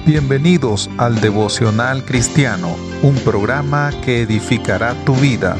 Bienvenidos al Devocional Cristiano, un programa que edificará tu vida.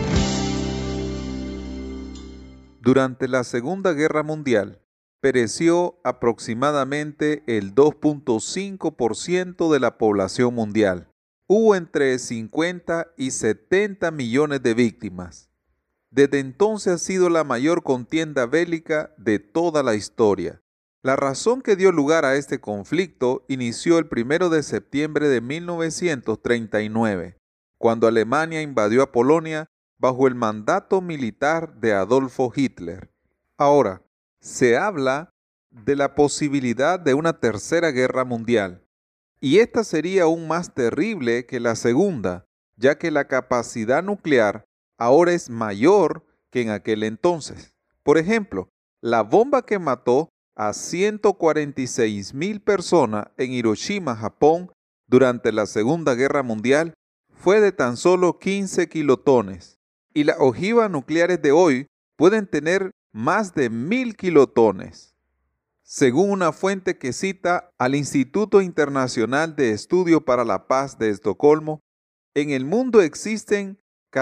Durante la Segunda Guerra Mundial, pereció aproximadamente el 2.5% de la población mundial. Hubo entre 50 y 70 millones de víctimas. Desde entonces ha sido la mayor contienda bélica de toda la historia. La razón que dio lugar a este conflicto inició el 1 de septiembre de 1939, cuando Alemania invadió a Polonia bajo el mandato militar de Adolfo Hitler. Ahora, se habla de la posibilidad de una tercera guerra mundial, y esta sería aún más terrible que la segunda, ya que la capacidad nuclear ahora es mayor que en aquel entonces. Por ejemplo, la bomba que mató a 146,000 personas en Hiroshima, Japón, durante la Segunda Guerra Mundial, fue de tan solo 15 kilotones. Y las ojivas nucleares de hoy pueden tener más de 1,000 kilotones. Según una fuente que cita al Instituto Internacional de Estudio para la Paz de Estocolmo, en el mundo existen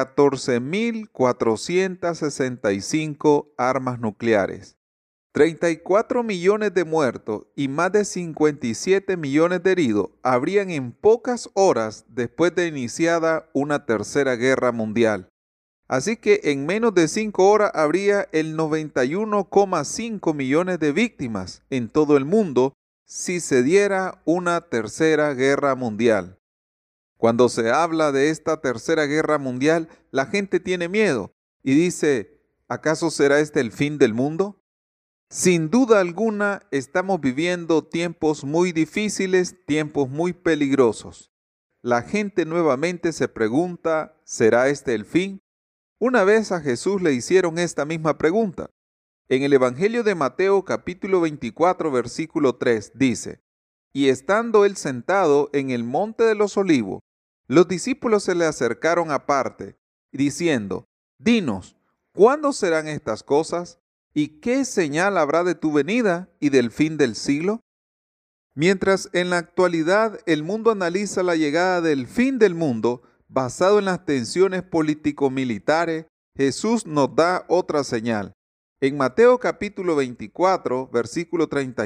14,465 armas nucleares. 34 millones de muertos y más de 57 millones de heridos habrían en pocas horas después de iniciada una tercera guerra mundial. Así que en menos de 5 horas habría el 91,5 millones de víctimas en todo el mundo si se diera una tercera guerra mundial. Cuando se habla de esta tercera guerra mundial, la gente tiene miedo y dice, ¿acaso será este el fin del mundo? Sin duda alguna, estamos viviendo tiempos muy difíciles, tiempos muy peligrosos. La gente nuevamente se pregunta, ¿será este el fin? Una vez a Jesús le hicieron esta misma pregunta. En el Evangelio de Mateo capítulo 24, versículo 3, dice, y estando él sentado en el monte de los olivos, los discípulos se le acercaron aparte, diciendo, dinos, ¿cuándo serán estas cosas? ¿Y qué señal habrá de tu venida y del fin del siglo? Mientras en la actualidad el mundo analiza la llegada del fin del mundo basado en las tensiones político-militares, Jesús nos da otra señal. En Mateo capítulo 24, versículo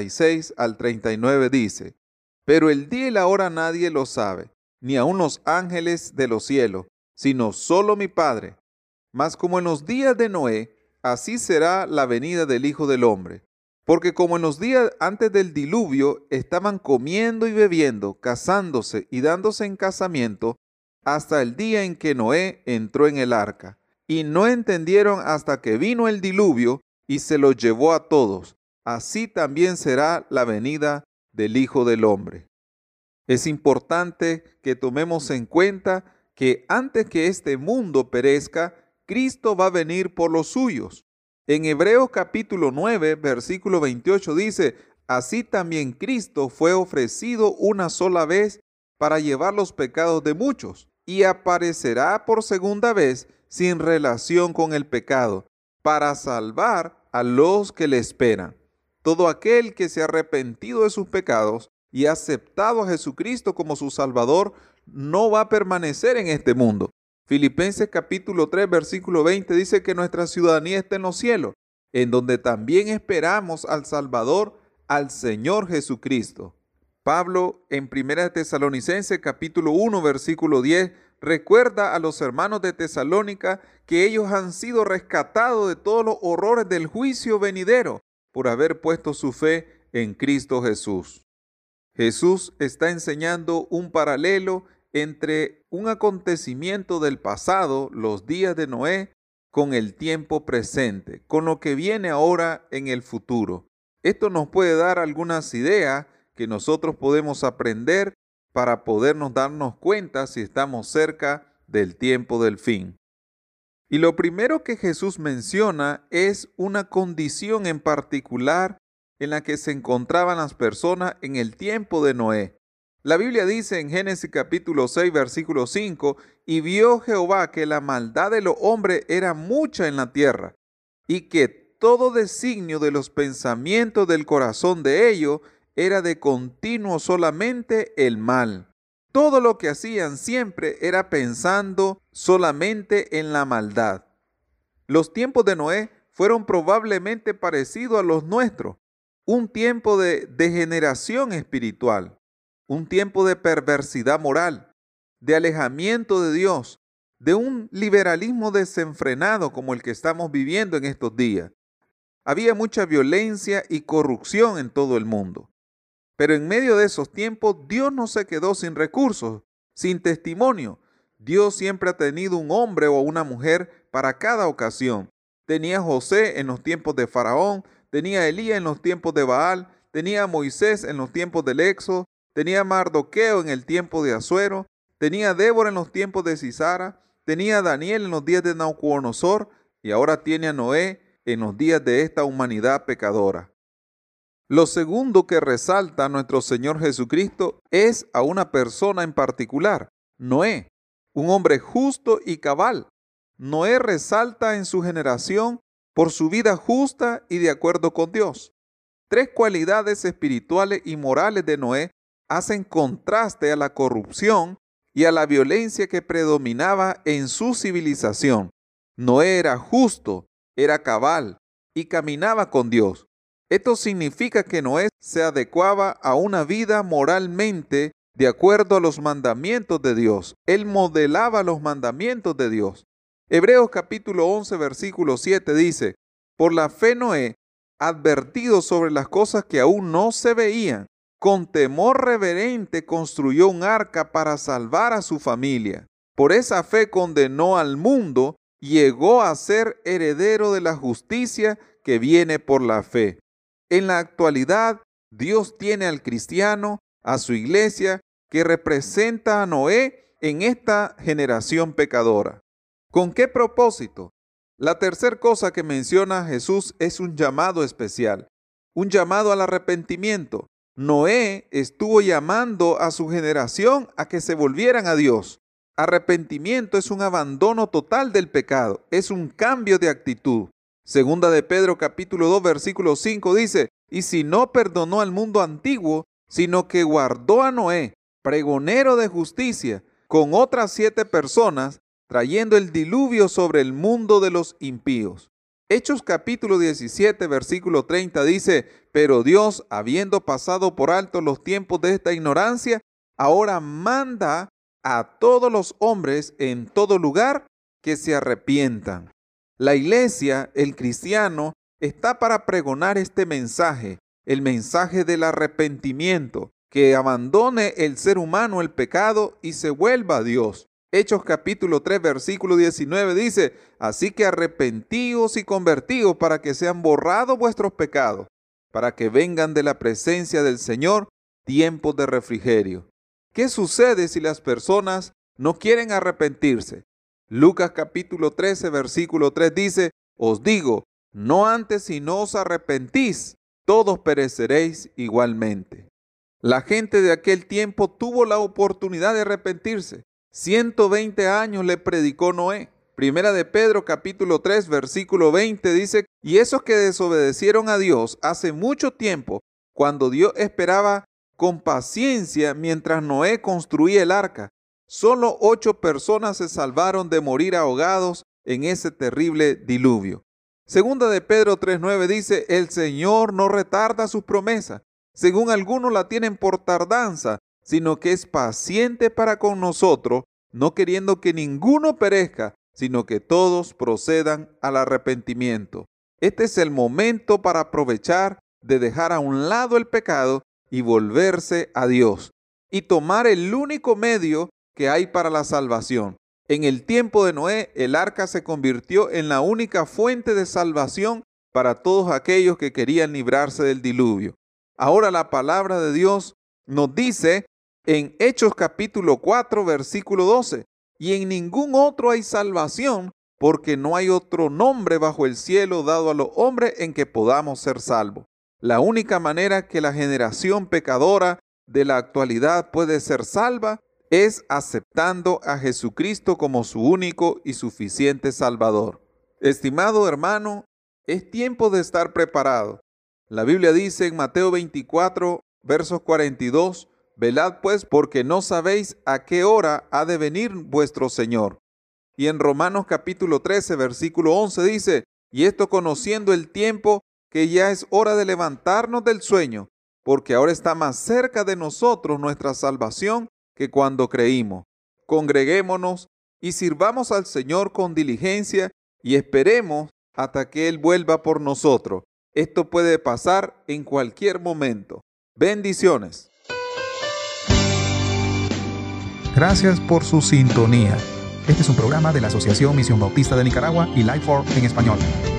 36 al 39 dice, pero el día y la hora nadie lo sabe, ni aun los ángeles de los cielos, sino solo mi Padre. Mas como en los días de Noé, así será la venida del Hijo del Hombre. Porque como en los días antes del diluvio estaban comiendo y bebiendo, casándose y dándose en casamiento, hasta el día en que Noé entró en el arca. Y no entendieron hasta que vino el diluvio y se los llevó a todos. Así también será la venida del Hijo del Hombre. Es importante que tomemos en cuenta que antes que este mundo perezca, Cristo va a venir por los suyos. En Hebreos capítulo 9, versículo 28 dice, así también Cristo fue ofrecido una sola vez para llevar los pecados de muchos y aparecerá por segunda vez sin relación con el pecado, para salvar a los que le esperan. Todo aquel que se ha arrepentido de sus pecados y ha aceptado a Jesucristo como su Salvador no va a permanecer en este mundo. Filipenses capítulo 3, versículo 20 dice que nuestra ciudadanía está en los cielos, en donde también esperamos al Salvador, al Señor Jesucristo. Pablo en 1 Tesalonicenses capítulo 1, versículo 10 recuerda a los hermanos de Tesalónica que ellos han sido rescatados de todos los horrores del juicio venidero por haber puesto su fe en Cristo Jesús. Jesús está enseñando un paralelo entre un acontecimiento del pasado, los días de Noé, con el tiempo presente, con lo que viene ahora en el futuro. Esto nos puede dar algunas ideas que nosotros podemos aprender para podernos darnos cuenta si estamos cerca del tiempo del fin. Y lo primero que Jesús menciona es una condición en particular en la que se encontraban las personas en el tiempo de Noé. La Biblia dice en Génesis capítulo 6, versículo 5, y vio Jehová que la maldad de los hombres era mucha en la tierra, y que todo designio de los pensamientos del corazón de ellos era de continuo solamente el mal. Todo lo que hacían siempre era pensando solamente en la maldad. Los tiempos de Noé fueron probablemente parecidos a los nuestros, un tiempo de degeneración espiritual, un tiempo de perversidad moral, de alejamiento de Dios, de un liberalismo desenfrenado como el que estamos viviendo en estos días. Había mucha violencia y corrupción en todo el mundo. Pero en medio de esos tiempos, Dios no se quedó sin recursos, sin testimonio. Dios siempre ha tenido un hombre o una mujer para cada ocasión. Tenía a José en los tiempos de Faraón, tenía a Elías en los tiempos de Baal, tenía a Moisés en los tiempos del Éxodo, tenía a Mardoqueo en el tiempo de Asuero, tenía a Débora en los tiempos de Sisara, tenía a Daniel en los días de Nabucodonosor y ahora tiene a Noé en los días de esta humanidad pecadora. Lo segundo que resalta nuestro Señor Jesucristo es a una persona en particular, Noé, un hombre justo y cabal. Noé resalta en su generación por su vida justa y de acuerdo con Dios. Tres cualidades espirituales y morales de Noé hacen contraste a la corrupción y a la violencia que predominaba en su civilización. Noé era justo, era cabal y caminaba con Dios. Esto significa que Noé se adecuaba a una vida moralmente de acuerdo a los mandamientos de Dios. Él modelaba los mandamientos de Dios. Hebreos capítulo 11, versículo 7 dice, por la fe Noé, advertido sobre las cosas que aún no se veían, con temor reverente construyó un arca para salvar a su familia. Por esa fe condenó al mundo y llegó a ser heredero de la justicia que viene por la fe. En la actualidad, Dios tiene al cristiano, a su iglesia, que representa a Noé en esta generación pecadora. ¿Con qué propósito? La tercera cosa que menciona Jesús es un llamado especial, un llamado al arrepentimiento. Noé estuvo llamando a su generación a que se volvieran a Dios. Arrepentimiento es un abandono total del pecado, es un cambio de actitud. Segunda de Pedro capítulo 2 versículo 5 dice, y si no perdonó al mundo antiguo, sino que guardó a Noé, pregonero de justicia, con otras 7 personas, trayendo el diluvio sobre el mundo de los impíos. Hechos capítulo 17 versículo 30 dice, pero Dios, habiendo pasado por alto los tiempos de esta ignorancia, ahora manda a todos los hombres en todo lugar que se arrepientan. La iglesia, el cristiano, está para pregonar este mensaje, el mensaje del arrepentimiento, que abandone el ser humano el pecado y se vuelva a Dios. Hechos capítulo 3 versículo 19 dice, así que arrepentíos y convertíos para que sean borrados vuestros pecados, para que vengan de la presencia del Señor tiempos de refrigerio. ¿Qué sucede si las personas no quieren arrepentirse? Lucas capítulo 13 versículo 3 dice, os digo, no antes si no os arrepentís, todos pereceréis igualmente. La gente de aquel tiempo tuvo la oportunidad de arrepentirse. 120 años le predicó Noé. Primera de Pedro capítulo 3 versículo 20 dice, y esos que desobedecieron a Dios hace mucho tiempo, cuando Dios esperaba con paciencia mientras Noé construía el arca, solo 8 personas se salvaron de morir ahogados en ese terrible diluvio. Segunda de Pedro 3:9 dice, el Señor no retarda sus promesas, según algunos la tienen por tardanza, sino que es paciente para con nosotros, no queriendo que ninguno perezca, sino que todos procedan al arrepentimiento. Este es el momento para aprovechar de dejar a un lado el pecado y volverse a Dios, y tomar el único medio que hay para la salvación. En el tiempo de Noé, el arca se convirtió en la única fuente de salvación para todos aquellos que querían librarse del diluvio. Ahora la palabra de Dios nos dice en Hechos capítulo 4 versículo 12, y en ningún otro hay salvación, porque no hay otro nombre bajo el cielo dado a los hombres en que podamos ser salvos. La única manera que la generación pecadora de la actualidad puede ser salva es aceptando a Jesucristo como su único y suficiente Salvador. Estimado hermano, es tiempo de estar preparado. La Biblia dice en Mateo 24, versos 42, velad pues, porque no sabéis a qué hora ha de venir vuestro Señor. Y en Romanos capítulo 13, versículo 11 dice, y esto conociendo el tiempo, que ya es hora de levantarnos del sueño, porque ahora está más cerca de nosotros nuestra salvación que cuando creímos. Congreguémonos y sirvamos al Señor con diligencia y esperemos hasta que Él vuelva por nosotros. Esto puede pasar en cualquier momento. Bendiciones. Gracias por su sintonía. Este es un programa de la Asociación Misión Bautista de Nicaragua y Life for en español.